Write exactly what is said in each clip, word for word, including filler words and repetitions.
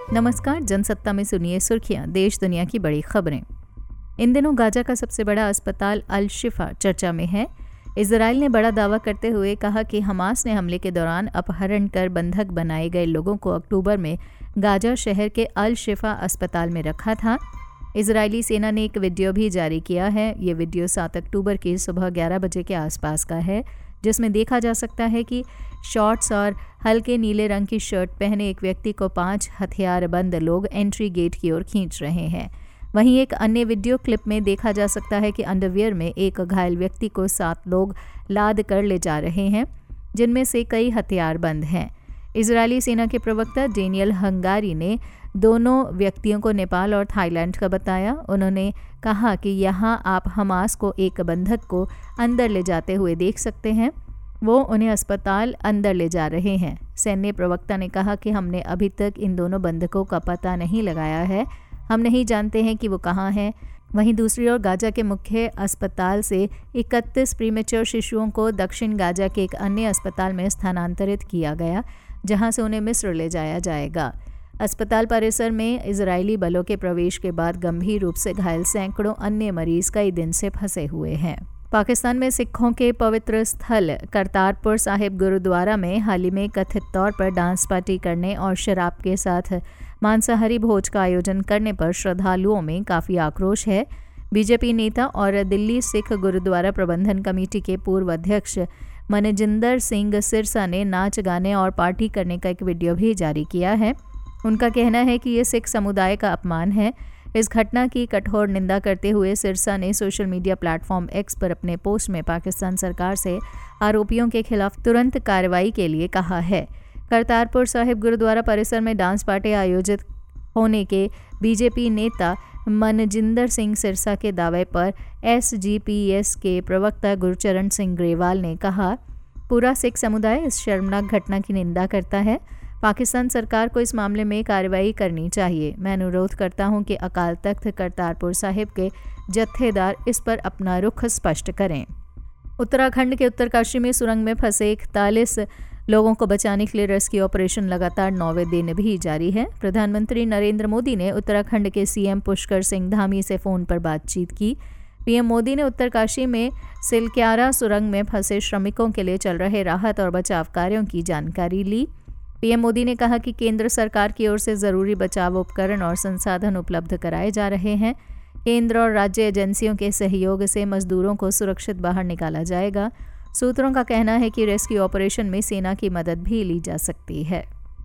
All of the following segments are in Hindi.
नमस्कार, जनसत्ता में सुनिए सुर्खियां, देश दुनिया की बड़ी खबरें। इन दिनों गाजा का सबसे बड़ा अस्पताल अल शिफा चर्चा में है। इजराइल ने बड़ा दावा करते हुए कहा कि हमास ने हमले के दौरान अपहरण कर बंधक बनाए गए लोगों को अक्टूबर में गाजा शहर के अल शिफा अस्पताल में रखा था। इजरायली सेना ने एक वीडियो भी जारी किया है। ये वीडियो सात अक्टूबर की सुबह ग्यारह बजे के आसपास का है, जिसमें देखा जा सकता है कि शॉर्ट्स और हल्के नीले रंग की शर्ट पहने एक व्यक्ति को पांच हथियारबंद लोग एंट्री गेट की ओर खींच रहे हैं। वहीं एक अन्य वीडियो क्लिप में देखा जा सकता है कि अंडरवियर में एक घायल व्यक्ति को सात लोग लाद कर ले जा रहे हैं, जिनमें से कई हथियारबंद हैं। इजरायली सेना के प्रवक्ता डेनियल हंगारी ने दोनों व्यक्तियों को नेपाल और थाईलैंड का बताया। उन्होंने कहा कि यहाँ आप हमास को एक बंधक को अंदर ले जाते हुए देख सकते हैं। वो उन्हें अस्पताल अंदर ले जा रहे हैं। सैन्य प्रवक्ता ने कहा कि हमने अभी तक इन दोनों बंधकों का पता नहीं लगाया है। हम नहीं जानते हैं कि वो कहाँ हैं। वहीं दूसरी ओर गाजा के मुख्य अस्पताल से इकतीस प्रीमेच्योर शिशुओं को दक्षिण गाजा के एक अन्य अस्पताल में स्थानांतरित किया गया, जहां से उन्हें मिस्र ले जाया जाएगा। अस्पताल परिसर में इजरायली बलों के प्रवेश के बाद गंभीर रूप से घायल सैकड़ों अन्य मरीज कई दिन से फंसे हुए हैं। पाकिस्तान में सिखों के पवित्र स्थल करतारपुर साहिब गुरुद्वारा में हाल ही में कथित तौर पर डांस पार्टी करने और शराब के साथ मांसाहारी भोज का आयोजन करने पर श्रद्धालुओं में काफ़ी आक्रोश है। बीजेपी नेता और दिल्ली सिख गुरुद्वारा प्रबंधन कमेटी के पूर्व अध्यक्ष मनजिंदर सिंह सिरसा ने नाच गाने और पार्टी करने का एक वीडियो भी जारी किया है। उनका कहना है कि ये सिख समुदाय का अपमान है। इस घटना की कठोर निंदा करते हुए सिरसा ने सोशल मीडिया प्लेटफॉर्म एक्स पर अपने पोस्ट में पाकिस्तान सरकार से आरोपियों के खिलाफ तुरंत कार्रवाई के लिए कहा है। करतारपुर साहिब गुरुद्वारा परिसर में डांस पार्टी आयोजित होने के बीजेपी नेता मनजिंदर सिंह सिरसा के दावे पर एसजीपीएस के प्रवक्ता गुरचरण सिंह ग्रेवाल ने कहा, पूरा सिख समुदाय इस शर्मनाक घटना की निंदा करता है। पाकिस्तान सरकार को इस मामले में कार्रवाई करनी चाहिए। मैं अनुरोध करता हूं कि अकाल तख्त करतारपुर साहिब के जत्थेदार इस पर अपना रुख स्पष्ट करें। उत्तराखंड के उत्तरकाशी में सुरंग में फंसे इकतालीस लोगों को बचाने के लिए रेस्क्यू ऑपरेशन लगातार नौवें दिन भी जारी है। प्रधानमंत्री नरेंद्र मोदी ने उत्तराखंड के सीएम पुष्कर सिंह धामी से फ़ोन पर बातचीत की। पीएम मोदी ने उत्तरकाशी में सिलक्यारा सुरंग में फंसे श्रमिकों के लिए चल रहे राहत और बचाव कार्यों की जानकारी ली। पीएम मोदी ने कहा कि केंद्र सरकार की ओर से ज़रूरी बचाव उपकरण और संसाधन उपलब्ध कराए जा रहे हैं। केंद्र और राज्य एजेंसियों के सहयोग से मजदूरों को सुरक्षित बाहर निकाला जाएगा। सूत्रों का कहना है कि रेस्क्यू ऑपरेशन में सेना की मदद भी ली जा सकती है।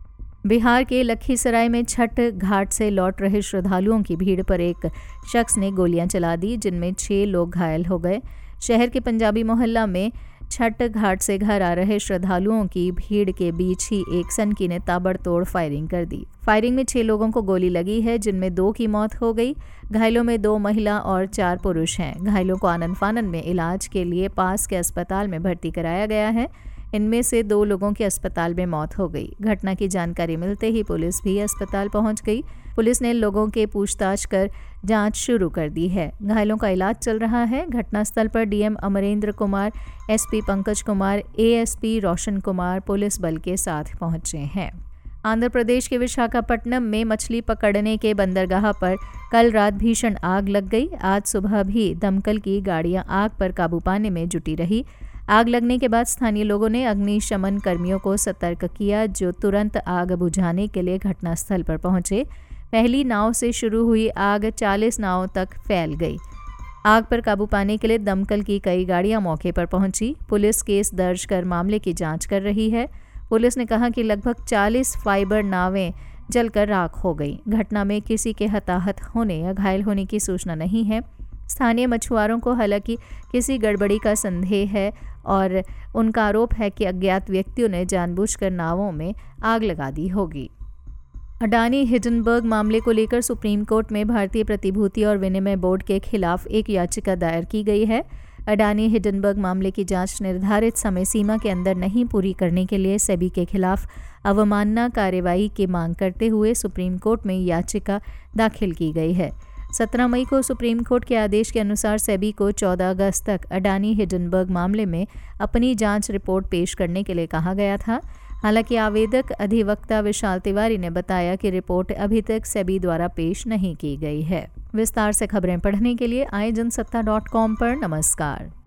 बिहार के लखीसराय में छठ घाट से लौट रहे श्रद्धालुओं की भीड़ पर एक शख्स ने गोलियां चला दी, जिनमें छह लोग घायल हो गए। शहर के पंजाबी मोहल्ला में छठ घाट से घर आ रहे श्रद्धालुओं की भीड़ के बीच ही एक सनकी ने ताबड़तोड़ फायरिंग कर दी। फायरिंग में छह लोगों को गोली लगी है, जिनमें दो की मौत हो गई। घायलों में दो महिला और चार पुरुष हैं। घायलों को आनन फानन में इलाज के लिए पास के अस्पताल में भर्ती कराया गया है। इनमें से दो लोगों की अस्पताल में मौत हो गई। घटना की जानकारी मिलते ही पुलिस भी अस्पताल पहुंच गई। पुलिस ने लोगों के पूछताछ कर जांच शुरू कर दी है। घायलों का इलाज चल रहा है। घटनास्थल पर DM Amarendra Kumar, SP Pankaj Kumar, ASP Roshan Kumar police बल के साथ पहुंचे हैं। आंध्र प्रदेश के विशाखापट्टनम में मछली पकड़ने के बंदरगाह पर कल रात भीषण आग लग गई। आज सुबह भी दमकल की गाड़ियां आग पर काबू पाने में जुटी रही। आग लगने के बाद स्थानीय लोगों ने अग्निशमन कर्मियों को सतर्क किया, जो तुरंत आग बुझाने के लिए घटनास्थल पर पहुंचे। पहली नाव से शुरू हुई आग चालीस नावों तक फैल गई। आग पर काबू पाने के लिए दमकल की कई गाड़ियां मौके पर पहुंची। पुलिस केस दर्ज कर मामले की जांच कर रही है। पुलिस ने कहा कि लगभग चालीस फाइबर नावें जलकर राख हो गई। घटना में किसी के हताहत होने या घायल होने की सूचना नहीं है। स्थानीय मछुआरों को हालांकि किसी गड़बड़ी का संदेह है और उनका आरोप है कि अज्ञात व्यक्तियों ने जानबूझकर नावों में आग लगा दी होगी। अडानी हिंडनबर्ग मामले को लेकर सुप्रीम कोर्ट में भारतीय प्रतिभूति और विनिमय बोर्ड के खिलाफ एक याचिका दायर की गई है। अडानी हिंडनबर्ग मामले की जांच निर्धारित समय सीमा के अंदर नहीं पूरी करने के लिए सेबी के खिलाफ अवमानना कार्रवाई की मांग करते हुए सुप्रीम कोर्ट में याचिका दाखिल की गई है। सत्रह मई को सुप्रीम कोर्ट के आदेश के अनुसार सेबी को चौदह अगस्त तक अडानी हिंडनबर्ग मामले में अपनी जांच रिपोर्ट पेश करने के लिए कहा गया था। हालांकि आवेदक अधिवक्ता विशाल तिवारी ने बताया कि रिपोर्ट अभी तक सेबी द्वारा पेश नहीं की गई है। विस्तार से खबरें पढ़ने के लिए आए जनसत्ता डॉट कॉम पर नमस्कार।